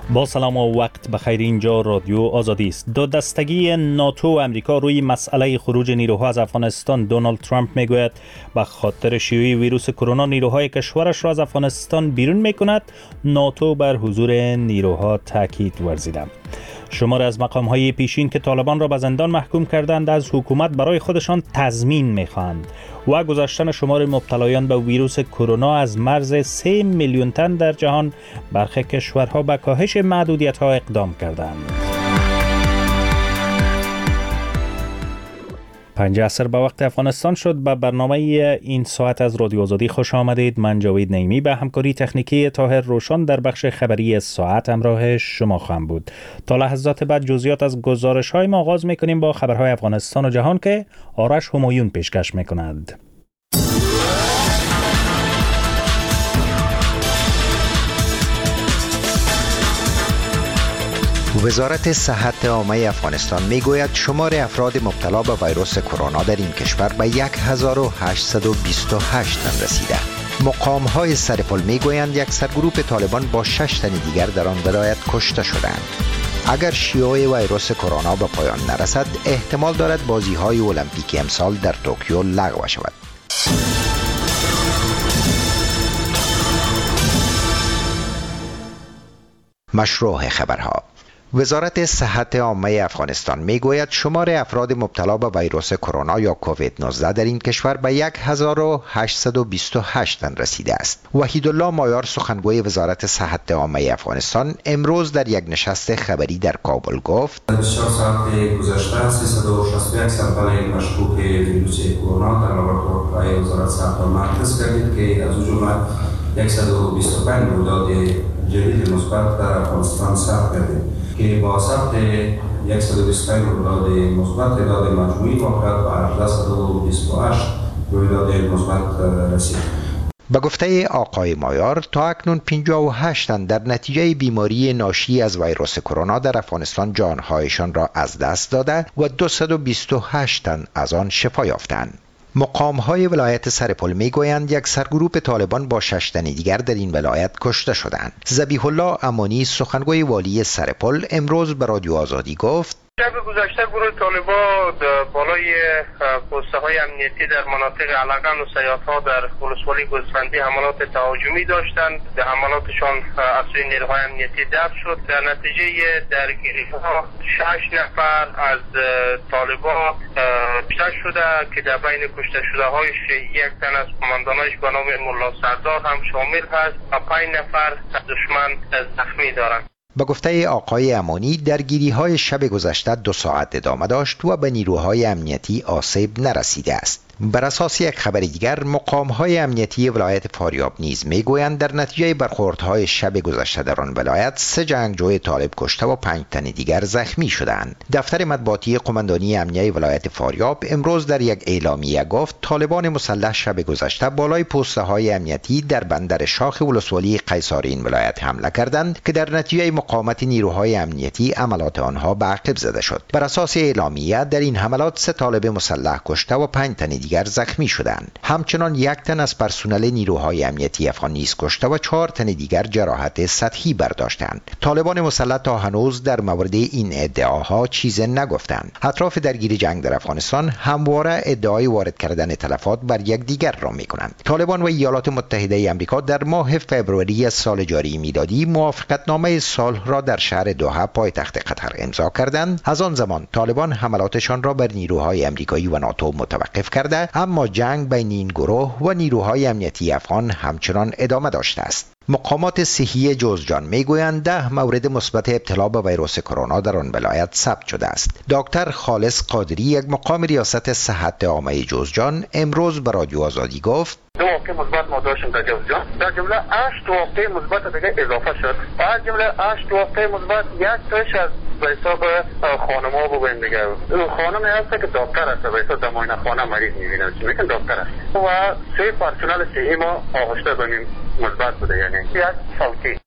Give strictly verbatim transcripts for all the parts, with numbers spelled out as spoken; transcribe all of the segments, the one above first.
با سلام و وقت بخیر. اینجا رادیو آزادی است. دو دستگی ناتو و امریکا روی مسئله خروج نیروها از افغانستان. دونالد ترامپ میگوید به خاطر شیوع ویروس کرونا نیروهای کشورش را از افغانستان بیرون میکند. ناتو بر حضور نیروها تاکید ورزیده. شمار از مقام‌های پیشین که طالبان را به زندان محکوم کردند از حکومت برای خودشان تضمین می‌خواهند و گذشتن شمار مبتلایان به ویروس کرونا از مرز سه میلیون تن در جهان. برخی کشورها به کاهش محدودیت‌ها اقدام کردند. پنج عصر به وقت افغانستان شد. به برنامه این ساعت از رادیو آزادی خوش آمدید. من جاوید نعیمی به همکاری تکنیکی طاهر روشن در بخش خبری ساعت همراه شما خواهم بود. تا لحظات بعد جزئیات از گزارش‌های ما آغاز می‌کنیم با خبرهای افغانستان و جهان که آرش همایون پیشکش می‌کند. وزارت صحت عامه افغانستان میگوید شمار افراد مبتلا به ویروس کرونا در این کشور به یک هزار و هشتصد و بیست و هشت تن رسیده. مقام‌های سرپل میگویند یک سرگروه طالبان با شش تن دیگر در آن ولایت کشته شدند. اگر شیوع ویروس کرونا به پایان نرسد، احتمال دارد بازی‌های المپیک امسال در توکیو لغو شود. مشروع خبرها. وزارت صحت عامه افغانستان میگوید شمار افراد مبتلا به ویروس کرونا یا کووید نوزده در این کشور به یک هزار و هشتصد و بیست و هشت تن رسیده است. وحیدالله مایار سخنگوی وزارت صحت عامه افغانستان امروز در یک نشست خبری در کابل گفت بسیار ساعت گذشته سیصد و شصت و یک سمپل مشکوک ویروس کرونا در لابراتوارهای وزارت صحت مرکز کردید که از جمله صد و بیست و پنج رویداد جدید مثبت در افغانستان ثبت کردید که با ثبت صد و بیست و پنج رویداد مثبت تعداد مجموعی واقعات به هفتصد و بیست و هشت رویداد مثبت رسید. به گفته آقای مایار تا اکنون پنجاه و هشت تن در نتیجه بیماری ناشی از ویروس کرونا در افغانستان جانهایشان را از دست داده و دویست و بیست و هشت تن از آن شفا یافتند. مقام‌های ولایت سرپل میگویند یک سرگروه طالبان با شش تن دیگر در این ولایت کشته شدند. ذبیح الله امانی سخنگوی والی سرپل امروز به رادیو آزادی گفت شب گذشته گروه طالبان بالای پوسته های امنیتی در مناطق علقن و سیادها در ولسوالی گوسفندی حملات تهاجمی داشتند. حملاتشان از سوی نیروهای امنیتی دفع شد. در نتیجه درگیری ها شش نفر از طالبان کشته شده که در بین کشته شده هایش یک تن از قماندانایش به نام ملا سردار هم شامل هست و پنج نفر دشمن زخمی دارند. به گفته آقای امانی درگیری های شب گذشته دو ساعت ادامه داشت و به نیروهای امنیتی آسیب نرسیده است. بر اساس یک خبر دیگر مقام‌های امنیتی ولایت فاریاب نیز میگویند در نتیجه برخوردهای شب گذشته در آن ولایت سه جنگجوی طالب کشته و پنج تن دیگر زخمی شدند. دفتر مطبوعاتی قماندانی امنیه ولایت فاریاب امروز در یک اعلامیه گفت طالبان مسلح شب گذشته بالای پست‌های امنیتی در بندر شاخ ولسوالی قیصار این ولایت حمله کردند که در نتیجه مقاومت نیروهای امنیتی عملیات آنها به عقب زده شد. بر اساس اعلامیه در این حملات سه طالب مسلح کشته و پنج تن دیگر زخمی شدند. همچنان یک تن از پرسنل نیروهای امنیتی افغان نیز کشته و چهار تن دیگر جراحت سطحی برداشتند. طالبان مسلح تا هنوز در مورد این ادعاها چیز نگفتند. اطراف درگیری جنگ در افغانستان همواره ادعای وارد کردن تلفات بر یکدیگر را می‌کنند. طالبان و ایالات متحده آمریکا در ماه فوریه سال جاری میلادی موافقتنامه صلح را در شهر دوحه پایتخت قطر امضا کردند. از آن زمان طالبان حملاتشان را بر نیروهای آمریکایی و ناتو متوقف کرده، اما جنگ بین این گروه و نیروهای امنیتی افغان همچنان ادامه داشته است. مقامات صحی جوزجان میگویند ده مورد مثبت ابتلا به ویروس کرونا در آن ولایت ثبت شده است. دکتر خالص قادری یک مقام ریاست صحت عامه جوزجان امروز به رادیو آزادی گفت دو واقعه مثبت ما داشتیم در جوزجان، در جمله هشت واقعه مثبت دیگه اضافه شد. از جمله هشت واقعه مثبت یک تاش از به حساب خانم‌ها بگویم دیگه خانمی هست که دکتر است، به حساب در معاینه خانه مریض می‌بینه چی میگن دکتر است و سه پرسنل صحی ما آغشته بنیم مثبت بوده، یعنی یک فوتی.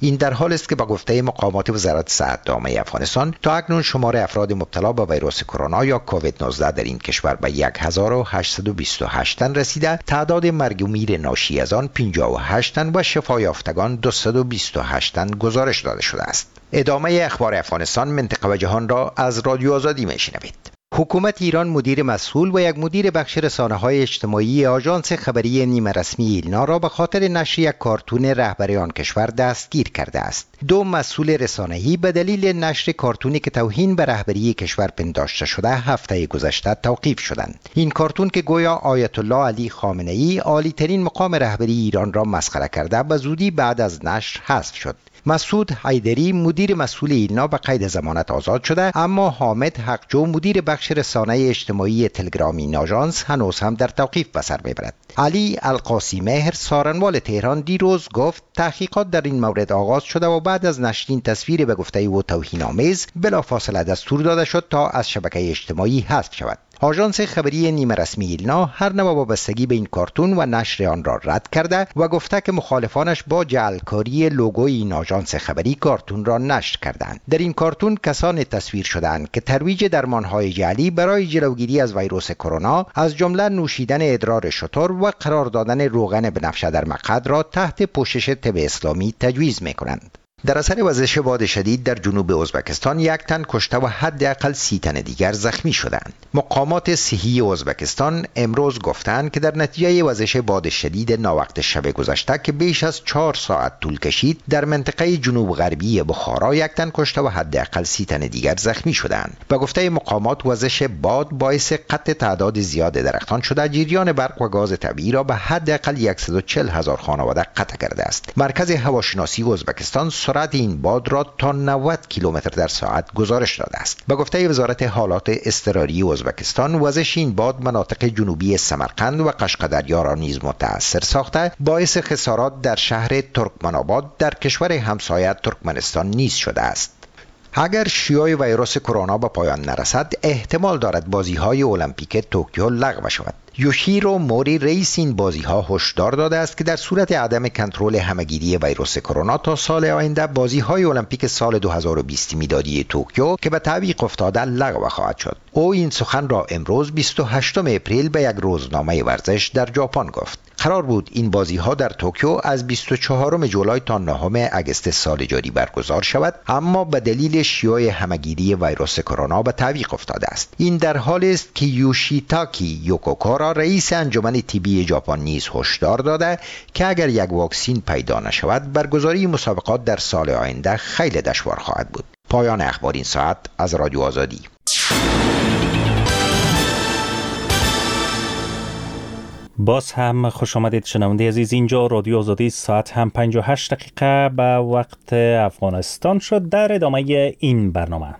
این در حال است که با گفته مقامات وزارت صحت عامه افغانستان تا اکنون شمار افراد مبتلا به ویروس کرونا یا کووید نوزده در این کشور به یک هزار و هشتصد و بیست و هشت تن رسیده، تعداد مرگ و میر ناشی از آن پنجاه و هشت تن و شفا یافتگان دویست و بیست و هشت تن گزارش داده شده است. ادامه اخبار افغانستان، منطقه و جهان را از رادیو آزادی میشنوید. حکومت ایران مدیر مسئول و یک مدیر بخش رسانه‌های اجتماعی آژانس خبری نیمه رسمی ایلنا را به خاطر نشر یک کارتون رهبر آن کشور دستگیر کرده است. دو مسئول رسانه‌ای به دلیل نشر کارتونی که توهین به رهبری کشور پنداشته شده هفته گذشته توقیف شدند. این کارتون که گویا آیت الله علی خامنه‌ای عالی‌ترین مقام رهبری ایران را مسخره کرده، به زودی بعد از نشر حذف شد. مسعود حیدری مدیر مسئول ایلنا به قید ضمانت آزاد شده، اما حامد حقجو مدیر بخش رسانه اجتماعی تلگرام این آژانس هنوز هم در توقیف به سر میبرد. علی القاسی مهر سارنوال تهران دیروز گفت تحقیقات در این مورد آغاز شده و بعد از نشر این تصویر به گفته او توهین‌آمیز بلافاصله دستور داده شد تا از شبکه اجتماعی حذف شود. آژانس خبری نیمه رسمی ایلنا هر نوع وابستگی به این کارتون و نشر آن را رد کرده و گفته که مخالفانش با جعلکاری لوگوی این آژانس خبری کارتون را نشر کردند. در این کارتون کسان تصویر شدند که ترویج درمانهای جعلی برای جلوگیری از ویروس کرونا، از جمله نوشیدن ادرار شتر و قرار دادن روغن بنفشه در مقعد را تحت پوشش طب اسلامی تجویز می‌کنند. در اثر وزش باد شدید در جنوب ازبکستان یک تن کشته و حداقل سی تن دیگر زخمی شدند. مقامات صحی ازبکستان امروز گفتند که در نتیجه وزش باد شدید ناوقت شب گذشته که بیش از چهار ساعت طول کشید، در منطقه جنوب غربی بخارا یک تن کشته و حداقل سی تن دیگر زخمی شدند. به گفته مقامات وزش باد باعث قطع تعداد زیاد درختان شده، جریان برق و گاز طبیعی را به حداقل صد و چهل هزار خانواده قطع کرده است. مرکز هواشناسی ازبکستان سرعت این باد را تا نود کیلومتر در ساعت گزارش داده است. به گفته وزارت حالات اضطراری ازبکستان، وزش این باد مناطق جنوبی سمرقند و قشقدریا را نیز متاثر ساخته، باعث خسارات در شهر ترکمن‌آباد در کشور همسایه ترکمنستان نیز شده است. اگر شیوع ویروس کرونا به پایان نرسد، احتمال دارد بازی‌های المپیک توکیو لغو شود. یوشیرو موری رئیس این بازی‌ها هشدار داده است که در صورت عدم کنترل همه‌گیری ویروس کرونا تا سال آینده بازی‌های المپیک سال دو هزار و بیست میلادی توکیو که به تعویق افتاده لغو خواهد شد. او این سخن را امروز بیست و هشتم اپریل به یک روزنامه ورزش در ژاپن گفت. قرار بود این بازی‌ها در توکیو از بیست و چهارم جولای تا نهم آگوست سال جاری برگزار شود، اما به دلیل شیوع همه‌گیری ویروس کرونا به تعویق افتاده است. این در حالی است که یوشیتاکی یوکوکارا رئیس انجمن طبی ژاپن نیز هشدار داده که اگر یک واکسن پیدا نشود، برگزاری مسابقات در سال آینده خیلی دشوار خواهد بود. پایان اخبار این ساعت از رادیو آزادی. باز هم خوش آمدید شنونده عزیز، اینجا رادیو آزادی، ساعت هم پنجاه و هشت دقیقه به وقت افغانستان شد. در ادامه این برنامه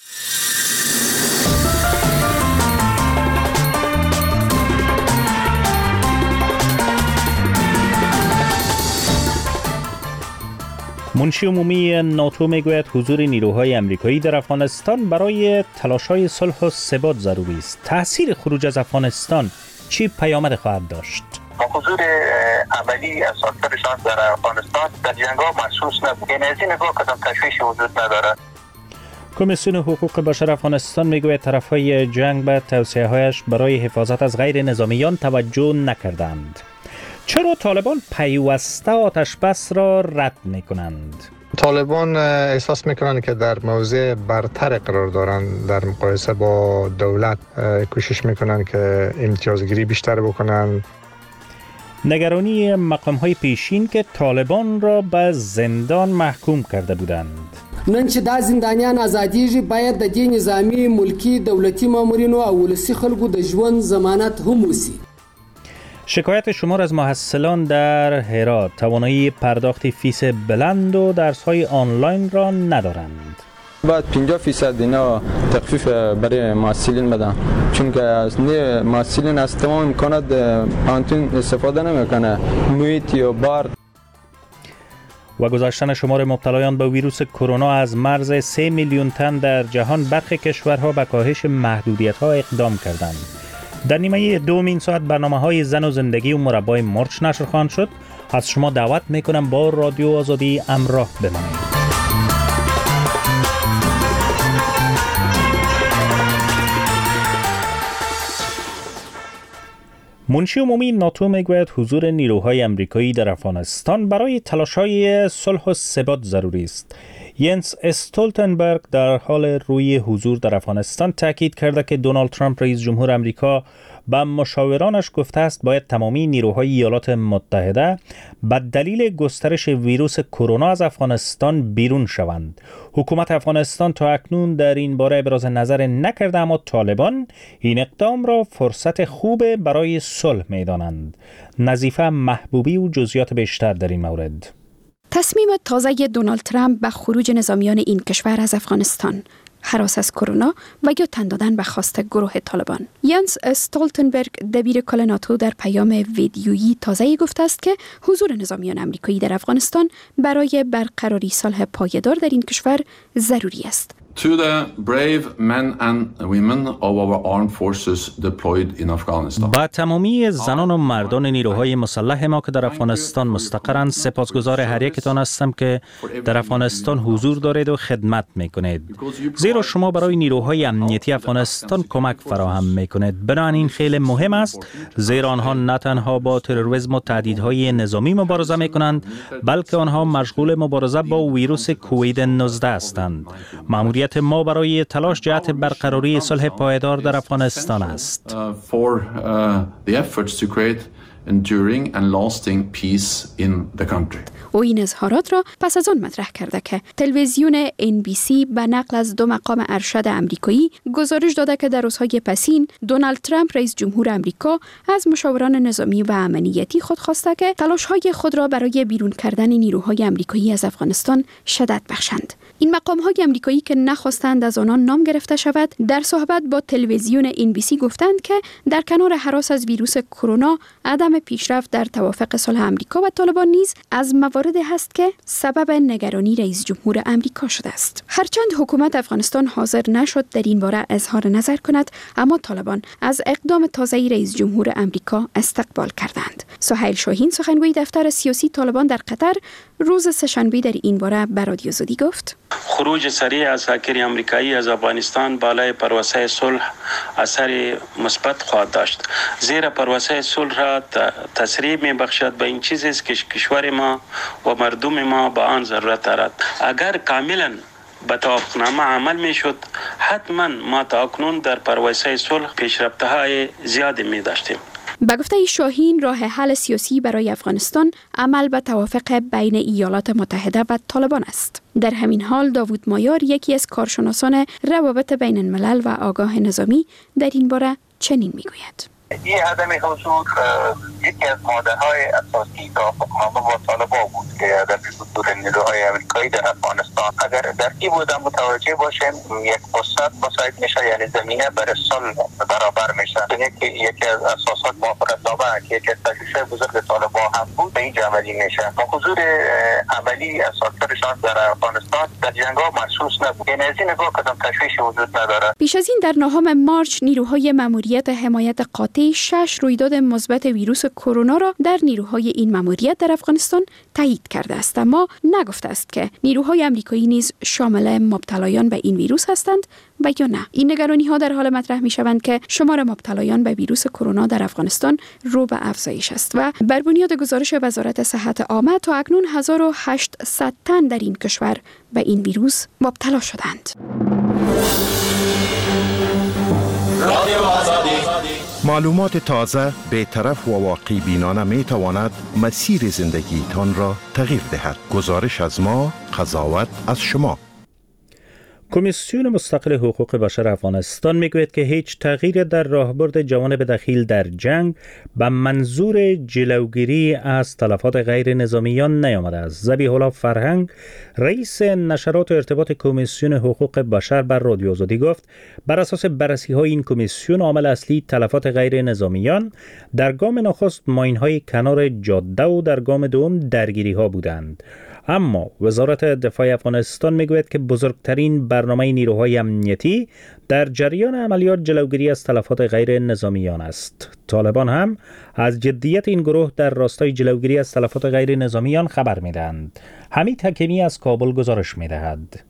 منشی عمومی ناتو میگوید حضور نیروهای امریکایی در افغانستان برای تلاش‌های صلح و ثبات ضروری است. تأثیر خروج از افغانستان چی پیامد خواهد داشت؟ حضور عملی از ساخترشان در افغانستان در جنگ‌ها محسوس نبود. یعنی از این نگاه کدام تشویشی وجود ندارد. کمیسیون حقوق بشر افغانستان میگوید طرفهای جنگ به توصیه‌هایش برای حفاظت از غیر نظامیان توجه نکردند. چرا طالبان پیوسته آتش بس را رد میکنند؟ طالبان احساس میکنند که در موضع برتر قرار دارند، در مقایسه با دولت کوشش میکنند که امتیازگیری بیشتر بکنند. نگرانی مقام‌های پیشین که طالبان را به زندان محکوم کرده بودند. نن چې دا زندانیان ازادیږي باید د دې نظامی ملکی دولتی مامورینو او ولسی خلکو د ژوند ضمانت هم وسی. شکایت شمار از محصلان در هرات توانایی پرداخت فیس بلند و درس‌های آنلاین را ندارند. باید پنجاه درصد اینا تخفیف برای محصلین بدن، چون که از نه محصلین از تمام امکانات پانتون استفاده نمیکنه، محیط یا بار. و گذاشتن شمار مبتلایان به ویروس کرونا از مرز سه میلیون تن در جهان، برخی کشورها به کاهش محدودیت‌ها اقدام کردند. در نیمه دوم این ساعت برنامه‌های زن و زندگی و مربای مرچ نشر خواهند شد. از شما دعوت میکنم با رادیو آزادی همراه بمانید. منشی عمومی ناتو میگوید حضور نیروهای امریکایی در افغانستان برای تلاش‌های صلح و ثبات ضروری است. ینس استولتنبرگ در حال روی حضور در افغانستان تاکید کرده که دونالد ترامپ رئیس جمهور امریکا به مشاورانش گفته است باید تمامی نیروهای ایالات متحده به دلیل گسترش ویروس کرونا از افغانستان بیرون شوند. حکومت افغانستان تا اکنون در این باره ابراز نظر نکرده، اما طالبان این اقدام را فرصت خوب برای صلح می‌دانند. نظیفه محبوبی و جزئیات بیشتر در این مورد. تصمیم تازه دونالد ترامپ به خروج نظامیان این کشور از افغانستان، هراس از کرونا و یا تن دادن به خواست گروه طالبان. ینس استولتنبرگ دبیر کل ناتو در پیام ویدیویی تازه‌ای گفته است که حضور نظامیان آمریکایی در افغانستان برای برقراری صلح پایدار در این کشور ضروری است. To the brave men and women of our armed forces deployed in Afghanistan. با تمامی زنان و مردان نیروهای مسلح ما که در افغانستان مستقرند سپاسگزار هر یکتان هستم که در افغانستان حضور دارید و خدمت میکنید. زیرا شما برای نیروهای امنیتی افغانستان کمک فراهم میکنید. بنابراین خیلی مهم است، زیرا آنها نه تنها با تروریسم و تهدیدهای نظامی مبارزه میکنند، بلکه آنها مشغول مبارزه با ویروس کووید نوزده هستند. مأموریت ما برای تلاش جهت برقراری صلح پایدار در افغانستان است. enduring and lasting peace in the country. او این اظهارات را پس از آن مطرح کرده که تلویزیون ان بی سی به نقل از دو مقام ارشد امریکایی گزارش داده که در روزهای پسین دونالد ترامپ رئیس جمهور امریکا از مشاوران نظامی و امنیتی خود خواسته که تلاش‌های خود را برای بیرون کردن نیروهای امریکایی از افغانستان شدت بخشند. این مقام‌های امریکایی که نخواستند از آنان نام گرفته شود، در صحبت با تلویزیون ان بی سی گفتند که در کنار هراس از ویروس کرونا، عدم پیشرفت در توافق صلح امریکا و طالبان نیز از مواردی هست که سبب نگرانی رئیس جمهور امریکا شده است. هرچند حکومت افغانستان حاضر نشد در این باره اظهار نظر کند، اما طالبان از اقدام تازه رئیس جمهور امریکا استقبال کردند. سهیل شاهین، سخنگوی دفتر سیاسی طالبان در قطر، روز سه‌شنبه در این باره به رادیو آزادی گفت: خروج سریع عساکر آمریکایی از افغانستان بالای پروسه صلح اثر مثبت خواهد داشت، زیرا پروسه صلح را تسریع می‌بخشد به این چیزی است که کشور ما و مردم ما به آن ضرورت دارد. اگر کاملا به توافقنامه عمل می‌شد، حتما ما تا اکنون در پروسه صلح پیشرفت‌های زیادی می‌داشتیم. به گفته شاهین، راه حل سیاسی برای افغانستان عمل به توافق بین ایالات متحده و طالبان است. در همین حال داوود مایار، یکی از کارشناسان روابط بین الملل و آگاه نظامی، در این باره چنین میگوید: این عدم حضور یکی از ماده‌های اساسی توافقنامه با طالبان بود که عدم حضور نیروهای آمریکایی در افغانستان. اگر در این بودم متوجه باشیم، یک فرصت مساعد میشه، یعنی زمینه برای صلح برابر میشه. یکی یکی از اساسات موافقتنامه که یکی از تشویش بزرگ طالبان هم بود به اینجا عملی میشه. حضور عملی اساساتشان در افغانستان در جنگ‌ها محسوس نبود. یعنی از این نگاه کدام تشویشی وجود نداره. پیش از این در نهم مارچ نیروهای ماموریت حمایت قاطع شش رویداد مثبت ویروس کرونا را در نیروهای این ماموریت در افغانستان تایید کرده است، اما نگفته است که نیروهای آمریکایی نیز شامل مبتلایان به این ویروس هستند و یا نه. این نگرانی ها در حال مطرح می شوند که شمار مبتلایان به ویروس کرونا در افغانستان رو به افزایش است و بر بنیاد گزارش وزارت صحت عامه تا اکنون هزار و هشتصد تن در این کشور به این ویروس مبتلا شدند. معلومات تازه، بی‌طرف و واقع بینانه می تواند مسیر زندگی تان را تغییر دهد. گزارش از ما، قضاوت از شما. کمیسیون مستقل حقوق بشر افغانستان میگوید که هیچ تغییر در راهبرد جوانب دخیل در جنگ به منظور جلوگیری از تلفات غیر نظامیان نیامده است. ذبیح الله فرهنگ، رئیس نشرات و ارتباط کمیسیون حقوق بشر، بر رادیو آزادی گفت بر اساس بررسی های این کمیسیون عامل اصلی تلفات غیر نظامیان در گام نخست ماین های کنار جاده و در گام دوم درگیری ها بودند. اما وزارت دفاع افغانستان میگوید که بزرگترین برنامه نیروهای امنیتی در جریان عملیات جلوگیری از تلفات غیر نظامیان است. طالبان هم از جدیت این گروه در راستای جلوگیری از تلفات غیر نظامیان خبر میدهند. حمید حکیمی از کابل گزارش میدهد.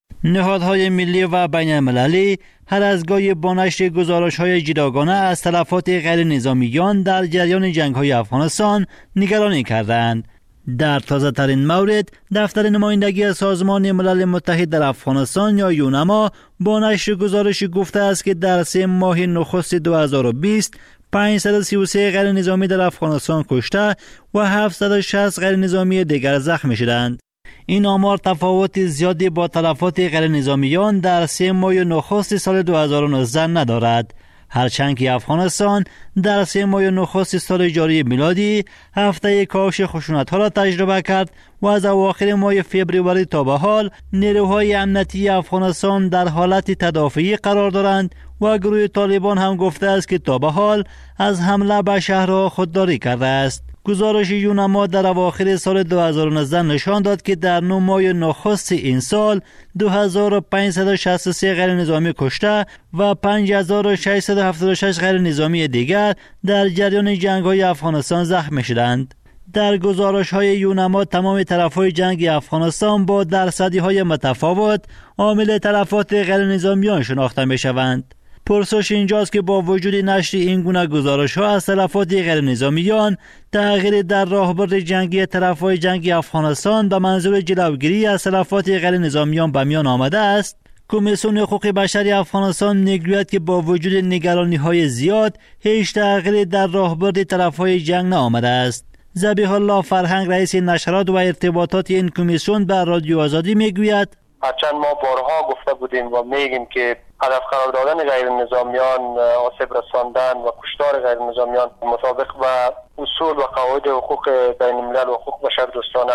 نهادهای ملی و بین المللی هر از گاهی با نشر گزارش‌های جداگانه از تلفات غیر نظامیان در جریان جنگ‌های افغانستان نگرانی کردند. در تازه ترین مورد دفتر نمایندگی سازمان ملل متحد در افغانستان یا یونما با نشر گزارشی گفته است که در سه ماه نخست دو هزار و بیست پانصد و سی و سه غیر نظامی در افغانستان کشته و هفتصد و شصت غیر نظامی دیگر زخمی شدند. این آمار تفاوت زیادی با تلفات غیر نظامیان در سه ماه نخست سال دو هزار و نوزده ندارد. هرچند که افغانستان در سه ماه نخست سال جاری میلادی هفته کاهش خشونت‌ها را تجربه کرد و از اواخر ماه فوریه تا به حال نیروهای امنیتی افغانستان در حالت تدافعی قرار دارند و گروه طالبان هم گفته است که تا به حال از حمله به شهرها خودداری کرده است. گزارش یونما در اواخر سال دو هزار و نوزده نشان داد که در نه ماه نخست این سال دو هزار و پانصد و شصت و سه غیر نظامی کشته و پنج هزار و ششصد و هفتاد و شش غیر نظامی دیگر در جریان جنگ‌های افغانستان زخمی شدند. در گزارش‌های یونما تمام طرف‌های جنگ افغانستان با درصدی‌های متفاوت عامل تلفات غیر نظامیان شناخته می‌شوند. پرسش اینجاست که با وجود نشر این گونه گزارش‌ها از تلفات غیر نظامیان، تغییر در راهبرد جنگی طرف‌های جنگ افغانستان به منظور جلوگیری از تلفات غیر نظامیان به میان آمده است. کمیسیون حقوق بشر افغانستان میگوید که با وجود نگرانی‌های زیاد هیچ تغییری در راهبرد طرف‌های جنگ نآمده است. ذبیح الله فرهنگ رئیس نشرات و ارتباطات این کمیسیون به رادیو آزادی میگوید هرچند ما بارها گفته بودیم و میگیم که هدف قرار دادن غیر نظامیان، آسیب رساندن و کشتار غیر نظامیان مطابق با اصول و قواعد حقوق بین الملل و حقوق بشر دوستانه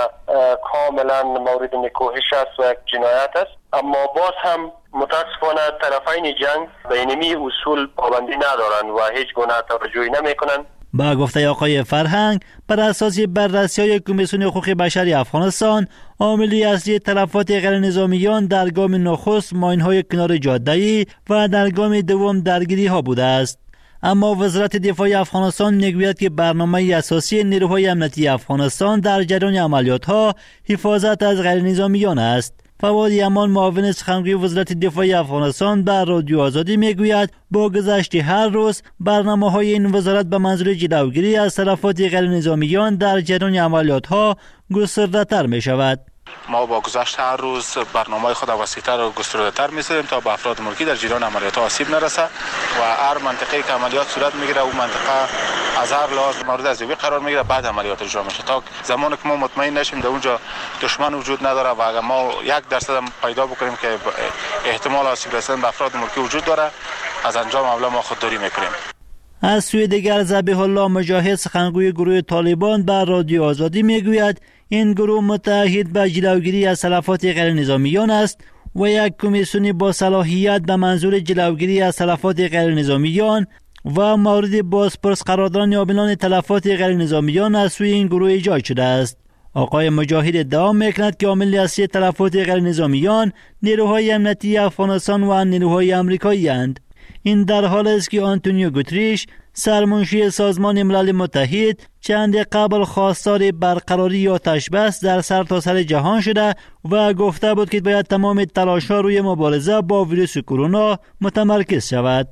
کاملا مورد نکوهش است و یک جنایت است، اما باز هم متاسفانه طرفین جنگ به اینمی اصول پابندی ندارند و هیچ گونه توجهی نمیکنند. با گفته آقای فرهنگ، بر اساس بررسی‌های کمیسیون حقوق بشر افغانستان، عاملی اصلی تلفات غیر نظامیان در گام نخست ماین‌های کنار جاده‌ای و در گام دوم درگیری‌ها بوده است. اما وزارت دفاع افغانستان میگوید که برنامه اساسی نیروهای امنیتی افغانستان در جریان عملیات‌ها حفاظت از غیر نظامیان است. فواد یمان معاون سخنگوی وزارت دفاع افغانستان بر رادیو آزادی میگوید با گذشت هر روز برنامه‌های این وزارت به منظور جلوگیری از تلفات غیر نظامیان در جریان عملیات‌ها گسترده‌تر می‌شود. ما با گذشت هر روز برنامه خود وسیع‌تر و گسترده‌تر می‌سازیم تا به افراد ملکی در جریان عملیات آسیب نرسه و هر منطقه‌ای که عملیات صورت می‌گیره اون منطقه از هر لحاظ مورد ارزیابی قرار می‌گیره، بعد عملیات اجرا میشه تا زمانی که ما مطمئن نشیم در اونجا دشمن وجود نداره و اگر ما یک درصد هم پیدا بکنیم که احتمال آسیب رسیدن به افراد ملکی وجود داره، از انجام حمله ما خودداری می‌کنیم. از سوی دیگر ذبیح الله مجاهد سخنگوی گروه طالبان بر رادیو آزادی میگوید این گروه متعهد به جلوگیری از تلفات غیر نظامیان است و یک کمیسیون با صلاحیت به منظور جلوگیری از تلفات غیر نظامیان و مورد بازپرس قرار دادن عاملان تلفات غیر نظامیان از سوی این گروه ایجاد شده است. آقای مجاهد ادعا میکند که عامل اصلی تلفات غیر نظامیان نیروهای امنیتی افغانستان و نیروهای آمریکایی اند. این در حال است که آنتونیو گوتریش سرمنشی سازمان ملل متحد چند قبل خواستار برقراری آتش بس در سرتاسر جهان شده و گفته بود که باید تمام تلاش‌ها روی مبارزه با ویروس کرونا متمرکز شود.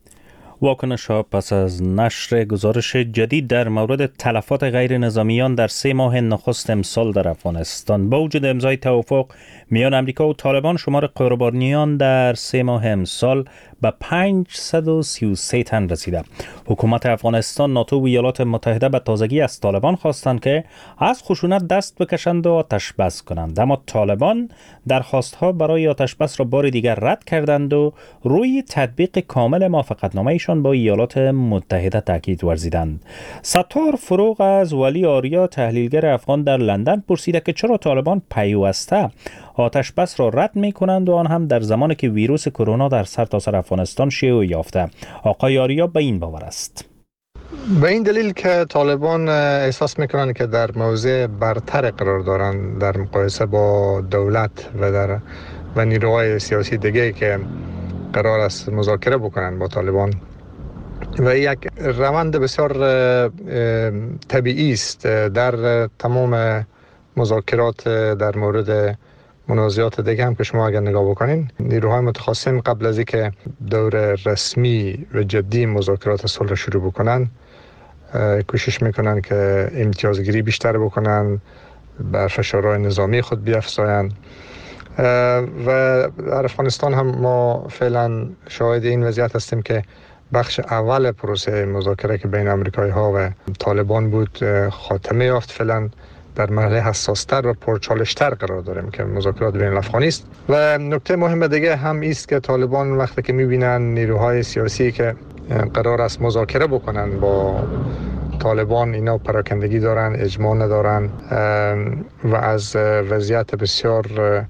واکنش ها پس از نشر گزارش جدید در مورد تلفات غیر نظامیان در سه ماه نخست امسال در افغانستان. با وجود امضای توافق میان امریکا و طالبان، شمار قربانیان در سه ماه امسال به پانصد و سی و سه تن رسیده. حکومت افغانستان، ناتو و ایالات متحده به تازگی از طالبان خواستند که از خشونت دست بکشند و آتش بس کنند، اما طالبان درخواست‌ها برای آتش بس را بار دیگر رد کردند و روی تطبیق کامل موافقتنامه‌شان با ایالات متحده تاکید ورزیدند. ستار فروغ از ولی آریا، تحلیلگر افغان در لندن، پرسیده که چرا طالبان پیوسته آتش بس را رد می کنند و آن هم در زمانی که ویروس کرونا در سرتاسر افغانستان شیوع یافته. آقای آریا به این باور است. به این دلیل که طالبان احساس میکنن که در موضع برتر قرار دارن در مقایسه با دولت و در و نیروهای سیاسی دیگه که قرار است مذاکره بکنن با طالبان و یک روند بسیار طبیعی است در تمام مذاکرات در مورد منازعات دیگه هم که شما اگر نگاه بکنین نیروهای متخاصم قبل از اینکه دور رسمی و جدی مذاکرات صلح شروع بکنن کوشش میکنن که امتیازگیری بیشتر بکنن، بر فشارهای نظامی خود بیفزایند و در افغانستان هم ما فعلا شاهد این وضعیت هستیم که بخش اول پروسه مذاکره که بین آمریکایی ها و طالبان بود خاتمه یافت. فعلا در مرحله حساستر و پرچالشتر قرار داریم که مذاکرات بین الافغانی است و نکته مهم دیگه هم است که طالبان وقتی که میبینن نیروهای سیاسی که قرار است مذاکره بکنن با طالبان اینا پراکندگی دارن، اجماع ندارن و از وضعیت بسیار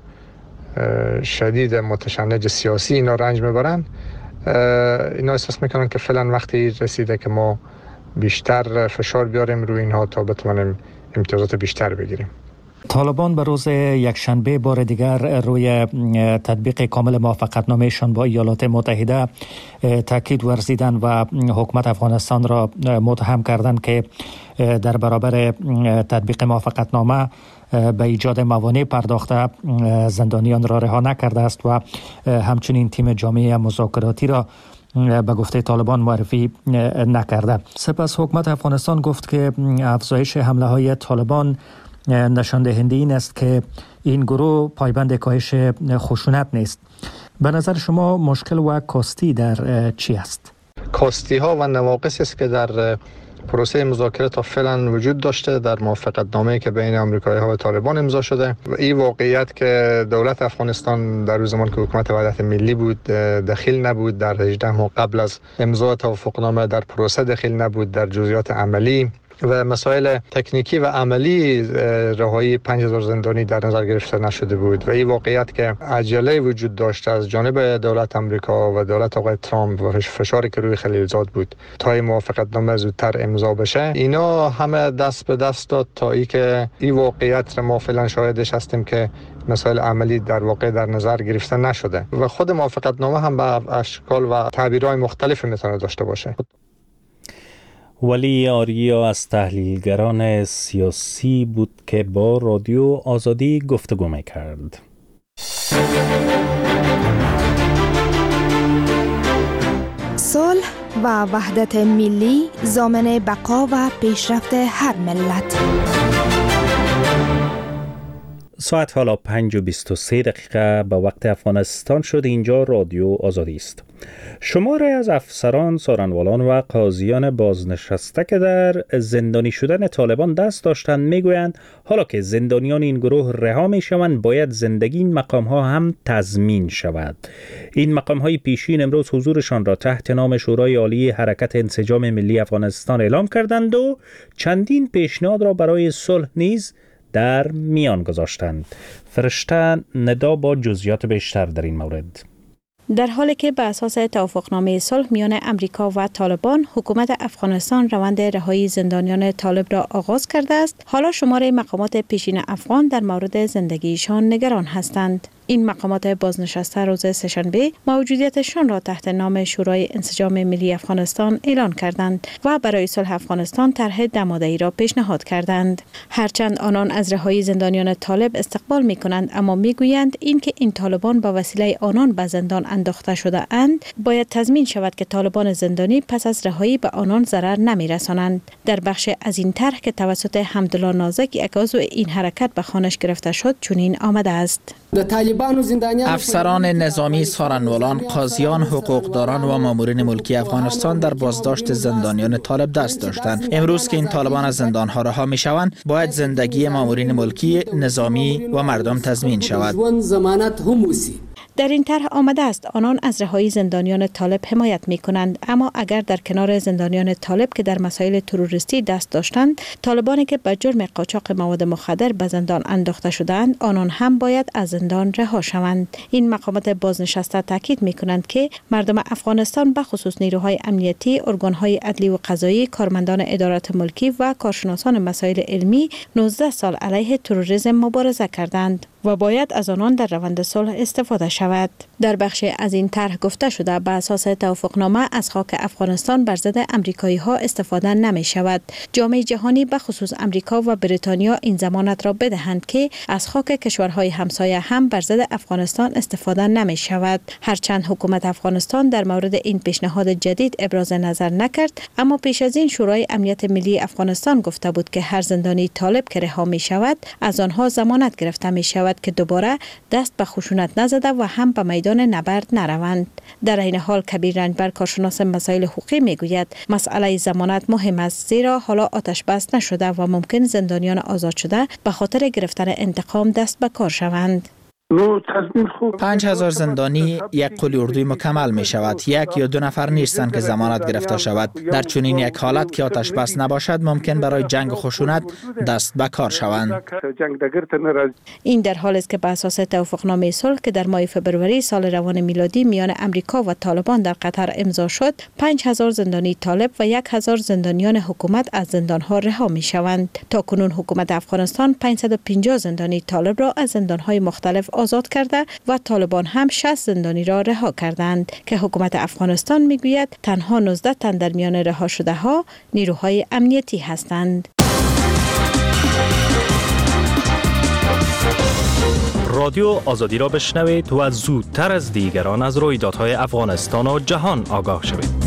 شدید متشنج سیاسی اینا رنج میبرن، اینا احساس میکنن که فعلا وقتی رسیده که ما بیشتر فشار بیاریم روی اینها تا بتونیم امتیازات بیشتر بگیریم. طالبان به روز یکشنبه بار دیگر روی تطبیق کامل موافقتنامهشان با ایالات متحده تاکید ورزیدن و حکومت افغانستان را متهم کردند که در برابر تطبیق موافقتنامه به ایجاد موانع پرداخته زندانیان را رها نکرده است و همچنین تیم جامعه مذاکراتی را به گفته طالبان معرفی نکرده. سپس حکومت افغانستان گفت که افزایش حمله های طالبان نشان دهنده این است که این گروه پایبند کاهش خشونت نیست. به نظر شما مشکل و کاستی در چی است؟ کاستی ها و نواقص است که در پروسه مذاکره تا فعلا وجود داشته در موافقتنامه‌ای که بین آمریکایی ها و طالبان امضا شده و این واقعیت که دولت افغانستان در روز زمان که حکومت وحدت ملی بود دخیل نبود در هجده ماه قبل از امضا توافقنامه، در پروسه دخیل نبود، در جزئیات عملی و مسائل تکنیکی و عملی رهایی پنج هزار زندانی در نظر گرفته نشده بود و این واقعیت که عجله وجود داشته از جانب دولت آمریکا و دولت آقای ترامپ و فشاری که روی خلیلزاد بود تا این موافقتنامه زودتر امضا بشه، اینا همه دست به دست داد تا ای که این واقعیت ما فعلا شاهدش هستیم که مسائل عملی در واقع در نظر گرفته نشده و خود موافقتنامه هم به اشکال و تعبیرهای مختلفی میتونه داشته باشه. ولی آریا از تحلیلگران سیاسی بود که با رادیو آزادی گفتگو می‌کرد. صلح و وحدت ملی ضامن بقا و پیشرفت هر ملت. ساعت حالا پنج و بیست و سه دقیقه به وقت افغانستان شد. اینجا رادیو آزادی است. شماری از افسران، سارنوالان و قاضیان بازنشسته که در زندانی شدن طالبان دست داشتند میگویند حالا که زندانیان این گروه رها میشوند باید زندگی این مقام ها هم تضمین شود. این مقام های پیشین امروز حضورشان را تحت نام شورای عالی حرکت انسجام ملی افغانستان اعلام کردند و چندین پیشنهاد را برای صلح نیز در میان گذاشتند. فرشته ندا با جزئیات بیشتر در این مورد. در حالی که به اساس توافقنامه صلح میان امریکا و طالبان حکومت افغانستان روند رهایی زندانیان طالب را آغاز کرده است، حالا شمار مقامات پیشین افغان در مورد زندگیشان نگران هستند. این مقامات بازنشسته روز سه‌شنبه موجودیتشان را تحت نام شورای انسجام ملی افغانستان اعلان کردند و برای صلح افغانستان طرح دماده‌ای را پیشنهاد کردند. هرچند آنان از رهایی زندانیان طالب استقبال می‌کنند، اما می‌گویند اینکه این طالبان با وسیله آنان به زندان انداخته شده اند باید تضمین شود که طالبان زندانی پس از رهایی به آنان ضرر نمی‌رسانند. در بخش از این طرح که توسط حمدالله نازک یک عضو این حرکت به خوانش گرفته شد چنین آمده است: افسران نظامی، سارنوالان، قاضیان، حقوقداران و مامورین ملکی افغانستان در بازداشت زندانیان طالب دست داشتند. امروز که این طالبان از زندانها رها میشوند باید زندگی مامورین ملکی، نظامی و مردم تضمین شود. در این طرح آمده است آنان از رهایی زندانیان طالب حمایت می کنند، اما اگر در کنار زندانیان طالب که در مسائل تروریستی دست داشتند، طالبانی که به جرم قاچاق مواد مخدر به زندان انداخته شدند، آنان هم باید از زندان رها شوند. این مقامات بازنشسته تاکید می کنند که مردم افغانستان به خصوص نیروهای امنیتی، ارگانهای عدلی و قضایی، کارمندان ادارات ملکی و کارشناسان مسائل علمی نوزده سال علیه تروریسم مبارزه کردند و باید از آنان در روند صلح استفاده شود. در بخش از این طرح گفته شده به اساس توافقنامه از خاک افغانستان بر ضد امریکایی ها استفاده نمی شود. جامعه جهانی به خصوص امریکا و بریتانیا این ضمانت را بدهند که از خاک کشورهای همسایه هم بر ضد افغانستان استفاده نمی شود. هرچند حکومت افغانستان در مورد این پیشنهاد جدید ابراز نظر نکرد، اما پیش از این شورای امنیت ملی افغانستان گفته بود که هر زندانی طالب که رها می شود از آنها ضمانت گرفته می شود که دوباره دست به خشونت نزده و هم به میدان نبرد نروند. در این حال کبیر رنجبر، کارشناس مسائل حقوقی، میگوید مسئله ضمانت مهم است، زیرا حالا آتش بس نشده و ممکن زندانیان آزاد شده به خاطر گرفتن انتقام دست به کار شوند. پنج هزار زندانی یک قول اردوی مکمل می شود. یک یا دو نفر نیستند که ضمانت گرفته شود. در چنین یک حالت که آتش بس نباشد ممکن برای جنگ و خشونت دست به کار شوند. این در حالی است که به اساس توافقنامه صلح که در ماه فبروری سال روان میلادی میان امریکا و طالبان در قطر امضا شد، پنج هزار زندانی طالب و یک هزار زندانیان حکومت از زندانها رها می شوند. تا کنون حکومت افغانستان پانصد و پنجاه زندانی طالب را از زندانهای مختلف آزاد کرده و طالبان هم شصت زندانی را رها کردند که حکومت افغانستان میگوید تنها نوزده تن در میان رها شده ها نیروهای امنیتی هستند. رادیو آزادی را بشنوید و زودتر از دیگران از رویدادهای افغانستان و جهان آگاه شوید.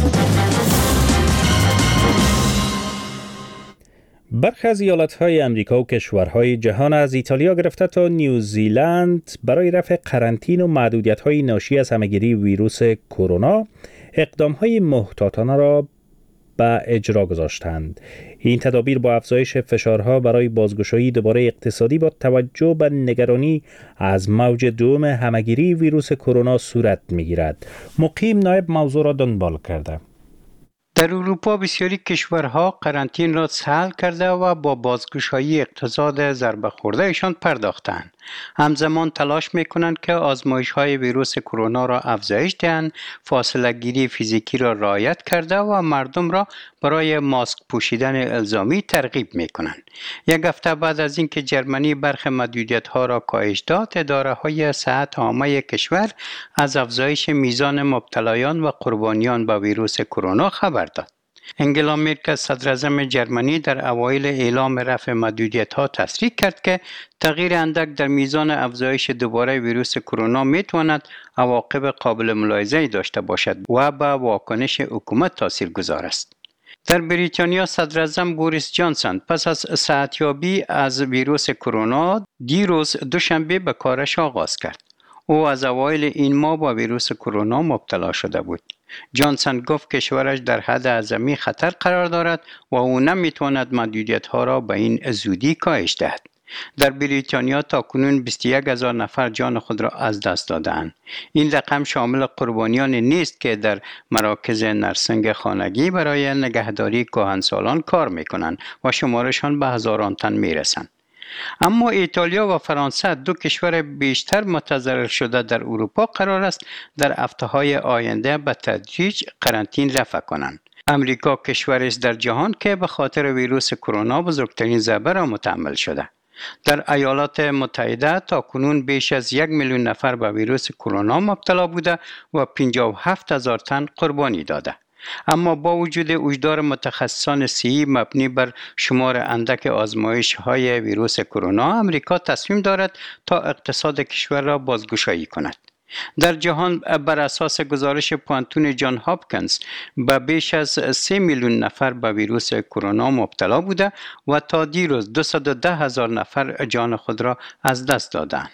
برخی از ایالت‌های امریکا و کشورهای جهان از ایتالیا گرفته تا نیوزیلند برای رفع قرنطین و محدودیت‌های ناشی از همه‌گیری ویروس کرونا اقدام‌های محتاطانه را به اجرا گذاشتند. این تدابیر با افزایش فشارها برای بازگشایی دوباره اقتصادی با توجه به نگرانی از موج دوم همه‌گیری ویروس کرونا صورت می‌گیرد. مقیم نایب موضوع را دنبال کرده. در اروپا بسیاری کشورها قرنطین را سهل کرده و با بازگشایی اقتصاد ضربه خوردهشان پرداختند. همزمان تلاش میکنند که آزمایش های ویروس کرونا را افزایش دهند، فاصله گیری فیزیکی را رعایت کرده و مردم را برای ماسک پوشیدن الزامی ترغیب میکنند. یک هفته بعد از اینکه جرمنی برخی محدودیت ها را کاهش داد، اداره های صحت عامه کشور از افزایش میزان مبتلایان و قربانیان به ویروس کرونا خبر داد. انگلا مرکل صدراعظم جرمنی در اوایل اعلام رفع محدودیت ها تصریح کرد که تغییر اندک در میزان افزایش دوباره ویروس کرونا میتواند عواقب قابل ملاحظه‌ای داشته باشد و به واکنش حکومت تاثیرگذار است. در بریتانیا صدراعظم بوریس جانسون پس از صحتیابی از ویروس کرونا دیروز دوشنبه به کارش آغاز کرد. او از اوایل این ماه با ویروس کرونا مبتلا شده بود. جانسون گفت کشورش در حد اعظمی خطر قرار دارد و او نمیتواند محدودیت‌ها را به این زودی کاهش دهد. در بریتانیا تاکنون بیست و یک هزار نفر جان خود را از دست دادند. این رقم شامل قربانیانی نیست که در مراکز نرسنگ خانگی برای نگهداری کهنسالان کار میکنند و شمارشان به هزاران تن میرسند. اما ایتالیا و فرانسه، دو کشور بیشتر متضرر شده در اروپا، قرار است در هفته‌های آینده به تدریج قرنطین رفع کنند. امریکا کشوری است در جهان که به خاطر ویروس کرونا بزرگترین ضربه را متحمل شده. در ایالات متحده تاکنون بیش از یک میلیون نفر به ویروس کرونا مبتلا بوده و پنجاه و هفت هزار تن قربانی داده. اما با وجود هشدار متخصصان صحی مبنی بر شمار اندک آزمایش های ویروس کرونا، امریکا تصمیم دارد تا اقتصاد کشور را بازگشایی کند. در جهان بر اساس گزارش پوانتون جان هاپکینز به بیش از سه میلیون نفر به ویروس کرونا مبتلا بوده و تا دیروز دویست و ده هزار نفر جان خود را از دست دادند.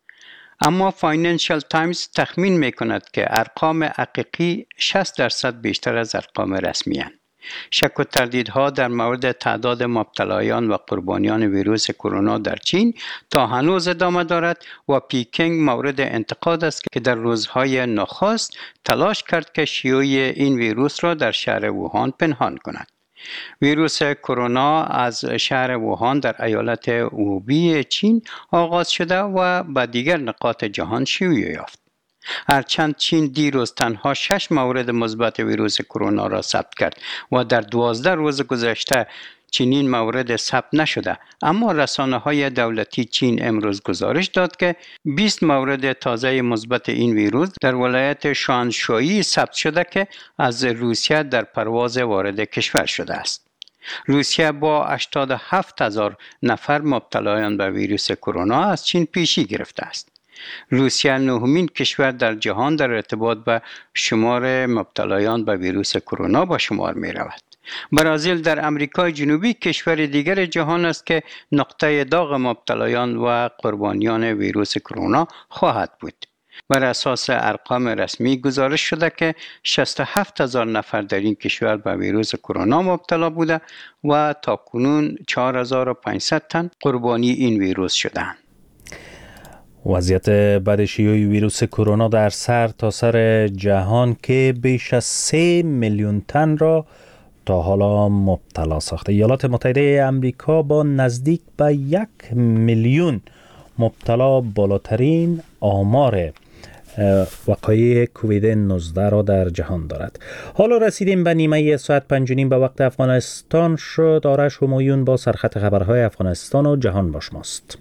اما فاینانشل تایمز تخمین می کند که ارقام حقیقی شصت درصد بیشتر از ارقام رسمی هستند. شک و تردیدها در مورد تعداد مبتلایان و قربانیان ویروس کرونا در چین تا هنوز ادامه دارد و پیکینگ مورد انتقاد است که در روزهای نخست تلاش کرد که شیوع این ویروس را در شهر ووهان پنهان کند. ویروس کرونا از شهر ووهان در ایالت هوبی چین آغاز شده و به دیگر نقاط جهان شیوع یافت. هرچند چین دیروز تنها شش مورد مثبت ویروس کرونا را ثبت کرد و در دوازده روز گذشته چنین مورد ثبت نشده، اما رسانه‌های دولتی چین امروز گزارش داد که بیست مورد تازه مثبت این ویروس در ولایت شانشویی ثبت شده که از روسیه در پرواز وارد کشور شده است. روسیه با هشتاد و هفت هزار نفر مبتلایان به ویروس کرونا از چین پیشی گرفته است. روسیه نهمین کشور در جهان در ارتباط به شمار مبتلایان به ویروس کرونا با شمار می رود. برزیل در امریکای جنوبی کشور دیگر جهان است که نقطه داغ مبتلایان و قربانیان ویروس کرونا خواهد بود. بر اساس ارقام رسمی گزارش شده که شصت و هفت هزار نفر در این کشور به ویروس کرونا مبتلا بوده و تاکنون چهار هزار و پانصد تن قربانی این ویروس شدند. وضعیت بعد شیوع ویروس کرونا در سر تا سر جهان که بیش از سه میلیون تن را تا حالا مبتلا ساخته. ایالات متحده آمریکا با نزدیک به یک میلیون مبتلا بالاترین آمار وقایع کووید نوزده را در جهان دارد. حالا رسیدیم به نیمه ساعت پنج و نیم به وقت افغانستان شد. آرش همایون با سرخط خبرهای افغانستان و جهان با شماست.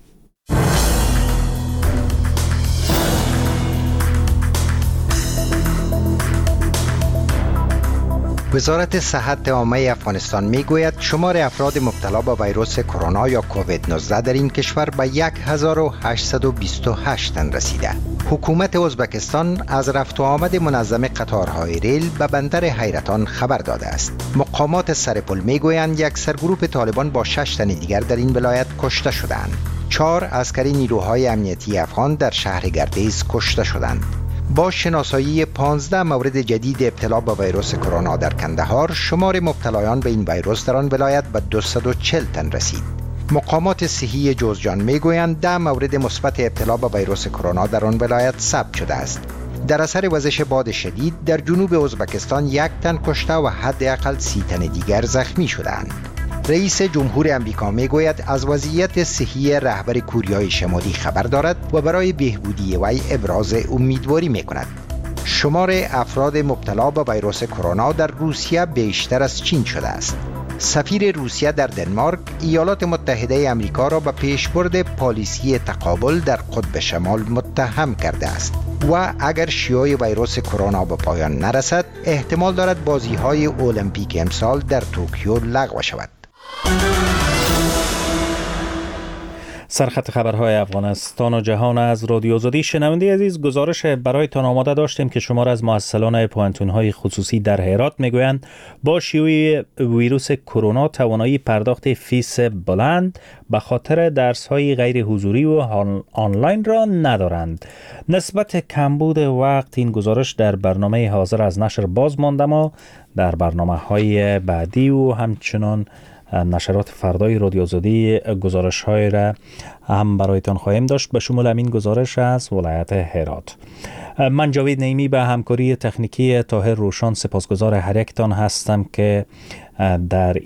وزارت صحت عامه افغانستان میگوید شمار افراد مبتلا به ویروس کرونا یا کووید نوزده در این کشور به یک هزار و هشتصد و بیست و هشت تن رسیده. حکومت ازبکستان از رفت و آمد منظم قطارهای ریل به بندر حیرتان خبر داده است. مقامات سرپل میگویند یک سرگروه طالبان با شش تن دیگر در این ولایت کشته شدند. چهار عسکری نیروهای امنیتی افغان در شهر گردیز کشته شدند. با شناسایی پانزده مورد جدید ابتلا به ویروس کرونا در کندهار، شمار مبتلایان به این ویروس در آن ولایت به دویست و چهل تن رسید. مقامات صحی جوزجان میگویند ده مورد مثبت ابتلا به ویروس کرونا در آن ولایت ثبت شده است. در اثر وزش باد شدید در جنوب ازبکستان یک تن کشته و حداقل سی تن دیگر زخمی شدند. رئیس جمهور امریکا میگوید از وضعیت صحی رهبر کوریای شمالی خبر دارد و برای بهبودی وی ابراز امیدواری میکند. شمار افراد مبتلا به ویروس کرونا در روسیه بیشتر از چین شده است. سفیر روسیه در دنمارک ایالات متحده آمریکا را به پیشبرد پالیسی تقابل در قطب شمال متهم کرده است و اگر شیوع ویروس کرونا به پایان نرسد احتمال دارد بازی‌های المپیک امسال در توکیو لغو شود. سرخط خبرهای افغانستان و جهان از رادیو آزادی. شنونده عزیز، گزارش برایتان آماده داشتیم که شمار از مؤسسان پوانتون‌های خصوصی در هرات میگویند با شیوع ویروس کرونا توانایی پرداخت فیس بلند به خاطر درس‌های غیر حضوری و آنلاین را ندارند. نسبت کمبود وقت این گزارش در برنامه حاضر از نشر باز مانده، ما در برنامه‌های بعدی و همچنان نشرات فردای رادیو آزادی گزارش‌های را هم برایتان خواهیم داشت، به شمول همین گزارش از ولایت هرات. من جاوید نعیمی به همکاری تکنیکی طاهر روشان سپاسگزار هر یکتان هستم که در